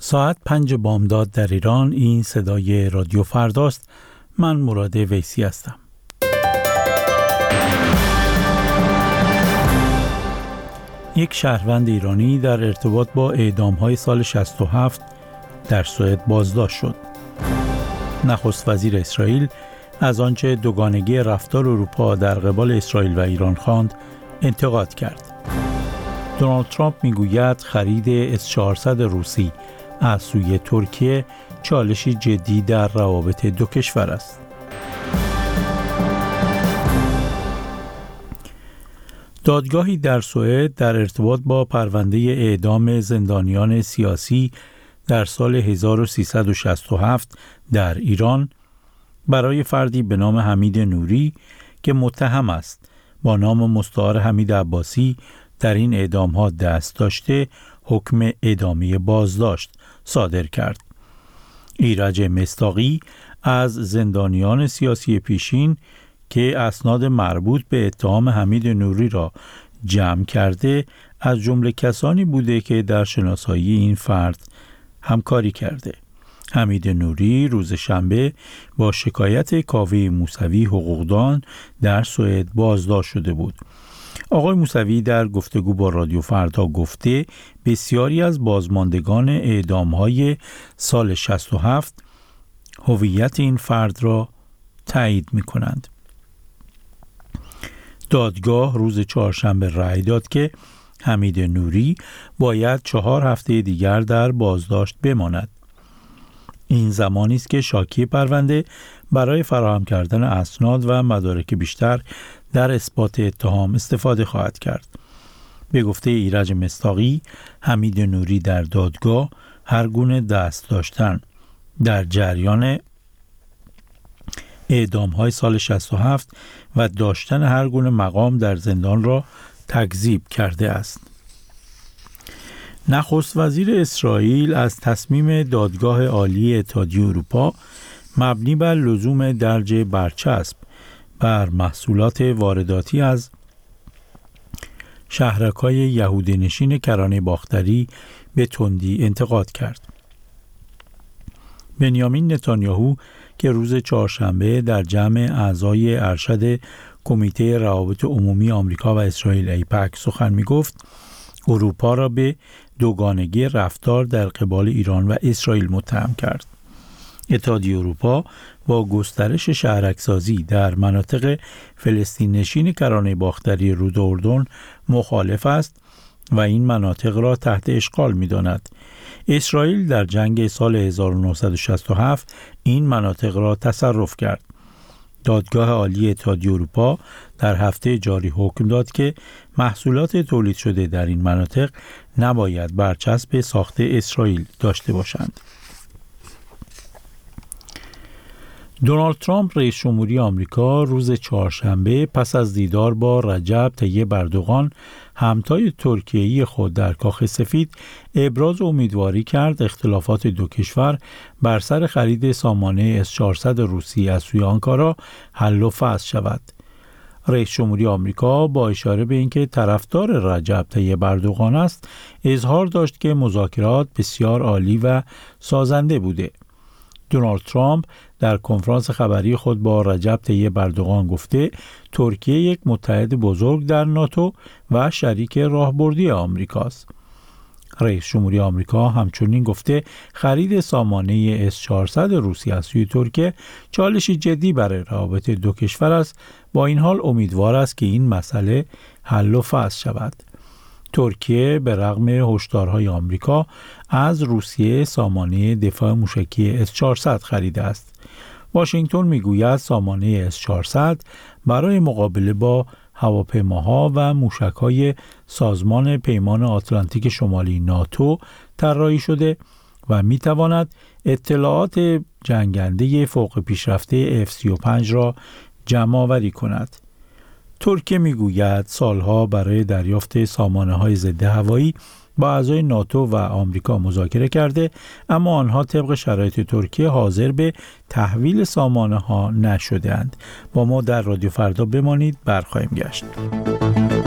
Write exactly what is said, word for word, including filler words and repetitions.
ساعت پنج بامداد در ایران. این صدای رادیو فرداست. من مراد ویسی هستم. یک شهروند ایرانی در ارتباط با اعدام‌های سال شصت و هفت در سوئد بازداشت شد. نخست وزیر اسرائیل از آنچه دوگانگی رفتار اروپا در قبال اسرائیل و ایران خواند انتقاد کرد. دونالد ترامپ میگوید خرید اس چهارصد روسی از سوی ترکیه چالشی جدی در روابط دو کشور است. دادگاهی در سوئد در ارتباط با پرونده اعدام زندانیان سیاسی در سال هزار و سیصد و شصت و هفت در ایران برای فردی به نام حمید نوری که متهم است با نام مستعار حمید عباسی در این اعدام‌ها دست داشته حکم اعدامی بازداشت صادر کرد. ایرج مصداقی از زندانیان سیاسی پیشین که اسناد مربوط به اتهام حمید نوری را جمع کرده از جمله کسانی بوده که در شناسایی این فرد همکاری کرده. حمید نوری روز شنبه با شکایت کاوه موسوی حقوقدان در سوئد بازداشت شده بود. آقای موسوی در گفتگو با رادیو فردا گفته بسیاری از بازماندگان اعدام‌های سال شصت و هفت هویت این فرد را تایید می‌کنند. دادگاه روز چهارشنبه رأی داد که حمید نوری باید چهار هفته دیگر در بازداشت بماند. این زمانی است که شاکی پرونده برای فراهم کردن اسناد و مدارک بیشتر در اثبات اتهام استفاده خواهد کرد. به گفته ایرج مصداقی، حمید نوری در دادگاه هر گونه دست داشتن در جریان اعدام‌های سال شصت و هفت و داشتن هر گونه مقام در زندان را تکذیب کرده است. نخست وزیر اسرائیل از تصمیم دادگاه عالی اتحادیه اروپا مبنی بر لزوم درج برچسب بر محصولات وارداتی از شهرک‌های یهودی‌نشین کرانه باختری به تندی انتقاد کرد. بنیامین نتانیاهو که روز چهارشنبه در جمع اعضای ارشد کمیته روابط عمومی آمریکا و اسرائیل ایپک سخن می‌گفت، اروپا را به دوگانگی رفتار در قبال ایران و اسرائیل متهم کرد. اتحادیه اروپا با گسترش شهرک‌سازی در مناطق فلسطین نشین کرانه باختری رود اردن مخالف است و این مناطق را تحت اشغال می‌داند. اسرائیل در جنگ سال هزار و نهصد و شصت و هفت این مناطق را تصرف کرد. دادگاه عالی اتحادیه اروپا در هفته جاری حکم داد که محصولات تولید شده در این مناطق نباید برچسب ساخت اسرائیل داشته باشند. دونالد ترامپ رئیس جمهوری آمریکا روز چهارشنبه پس از دیدار با رجب طیب اردوغان همتای ترکیه‌ای خود در کاخ سفید ابراز امیدواری کرد اختلافات دو کشور بر سر خرید سامانه اس چهارصد روسی از سوی آنکارا حل و فصل شود. رئیس جمهوری آمریکا با اشاره به اینکه طرفدار رجب طیب اردوغان است، اظهار داشت که مذاکرات بسیار عالی و سازنده بوده. دونالد ترامپ در کنفرانس خبری خود با رجب طیب اردوغان گفته ترکیه یک متحد بزرگ در ناتو و شریک راهبردی آمریکاست. رئیس جمهوری آمریکا همچنین گفته خرید سامانه اس چهارصد روسی از سوی ترکیه چالشی جدی برای روابط دو کشور است. با این حال امیدوار است که این مسئله حل و فصل شود. ترکیه به رغم هشدارهای آمریکا از روسیه سامانه دفاع موشکی اس چهارصد خریده است. واشنگتن میگوید سامانه اس چهارصد برای مقابله با هواپیماها و موشک‌های سازمان پیمان آتلانتیک شمالی ناتو طراحی شده و میتواند اطلاعات جنگنده فوق پیشرفته اف سی و پنج را جمع آوری کند. ترکیه میگوید سالها برای دریافت سامانه‌های ضد هوایی با اعضای ناتو و آمریکا مذاکره کرده، اما آنها طبق شرایط ترکیه حاضر به تحویل سامانه‌ها نشده‌اند. با ما در رادیو فردا بمانید، برخواهیم گشت.